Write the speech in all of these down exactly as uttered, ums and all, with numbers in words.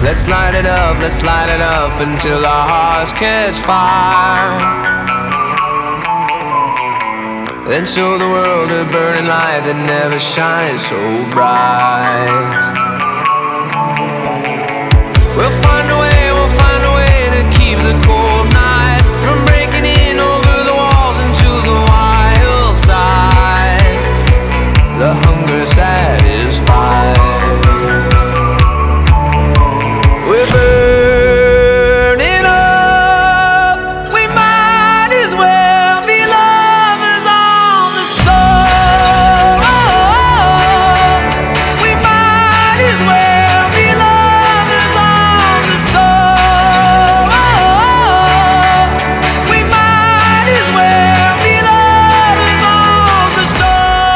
Let's light it up, let's light it up until our hearts catch fire. Then show the world a burning light that never shines so bright. We'll find a way, we'll find a way to keep the cold night from breaking in over the walls into the wild side. The hunger satisfied. We're burning up. We might as well be lovers on the soul. We might as well be lovers on the soul. We might as well be lovers on the soul.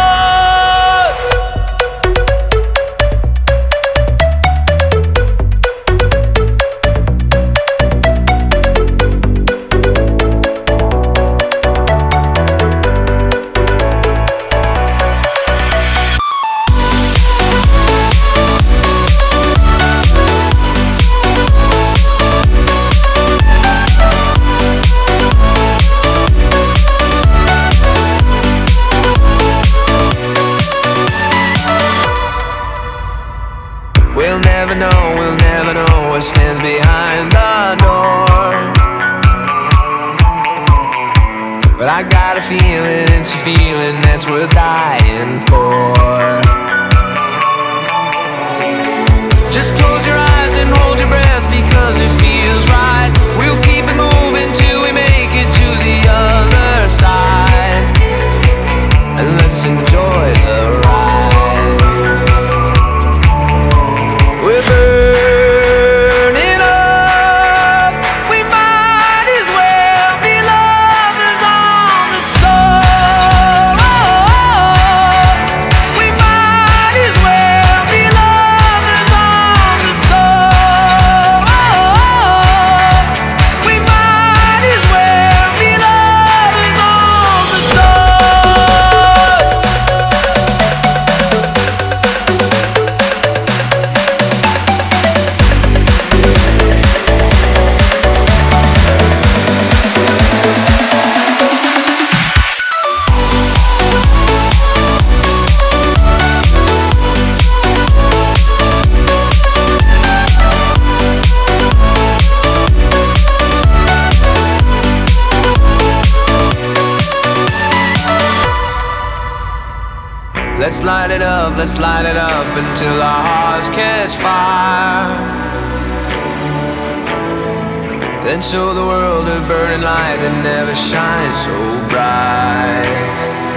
We'll never know, we'll never know what stands behind the door. But I got a feeling, it's a feeling that's worth dying for. Just close your eyes and hold your breath because it feels right. We'll keep it moving till we make it to the other side. And let's enjoy the ride. We're burning up. We might as well be lovers on the soul. We might as well be lovers on the soul. We might as well be lovers on the soul. Let's light it up, let's light it up until our hearts catch fire. Then show the world a burning light that never shines so bright.